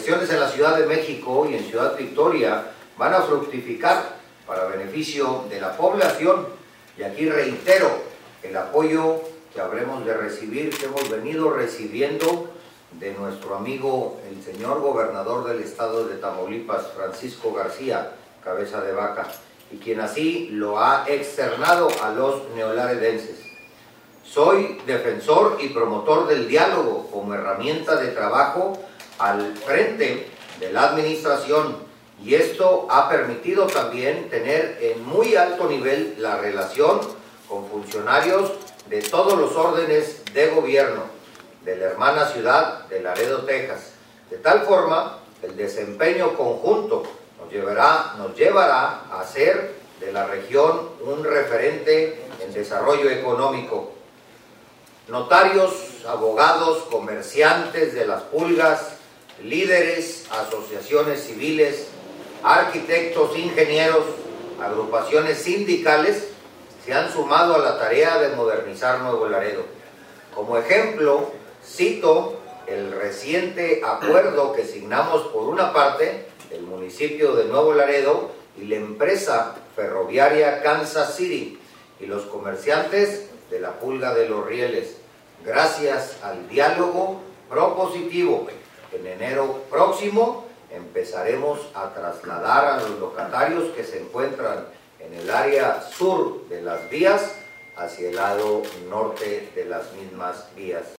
gestiones en la Ciudad de México y en Ciudad Victoria van a fructificar para beneficio de la población, y aquí reitero el apoyo que habremos de recibir, que hemos venido recibiendo de nuestro amigo el señor gobernador del estado de Tamaulipas, Francisco García Cabeza de Vaca, y quien así lo ha externado a los neolaredenses. Soy defensor y promotor del diálogo como herramienta de trabajo al frente de la administración, y esto ha permitido también tener en muy alto nivel la relación con funcionarios de todos los órdenes de gobierno de la hermana ciudad de Laredo, Texas. De tal forma, el desempeño conjunto nos llevará a hacer de la región un referente en desarrollo económico. Notarios, abogados, comerciantes de las pulgas, líderes, asociaciones civiles, arquitectos, ingenieros, agrupaciones sindicales se han sumado a la tarea de modernizar Nuevo Laredo. Como ejemplo, cito el reciente acuerdo que signamos por una parte el municipio de Nuevo Laredo y la empresa ferroviaria Kansas City y los comerciantes de la Pulga de los Rieles. Gracias al diálogo propositivo, en enero próximo empezaremos a trasladar a los locatarios que se encuentran en el área sur de las vías hacia el lado norte de las mismas vías.